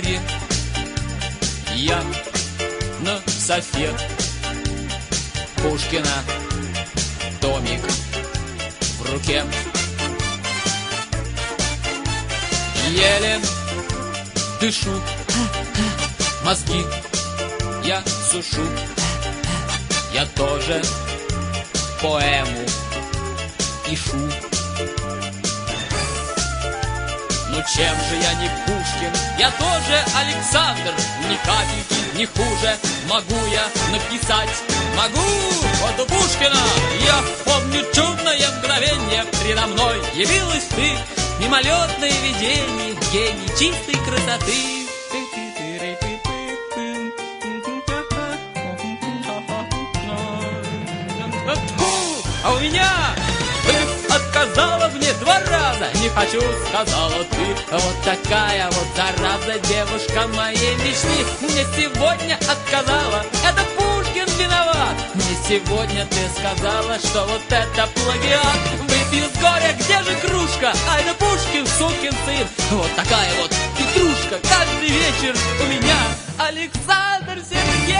море, я на софе. Пушкина томик в руке. Еле дышу, мозги я сушу. Я тоже поэму пишу. Ну чем же я не Пушкин? Я тоже Александр. Ни капельки не хуже могу я написать. Могу! Вот у Пушкина я помню чудное мгновение. Предо мной явилась ты, мимолетное видение, гений чистой красоты. А у меня ты отказала мне 2 раза. Не хочу, сказала ты. Вот такая вот зараза, девушка моей мечты. Мне сегодня отказала. Это Пушкин виноват. Мне сегодня ты сказала, что вот это плагиат. Выпью с горя, где же кружка? Ай да Пушкин, сукин сын. Вот такая вот петрушка. Каждый вечер у меня Александр Сергеевич.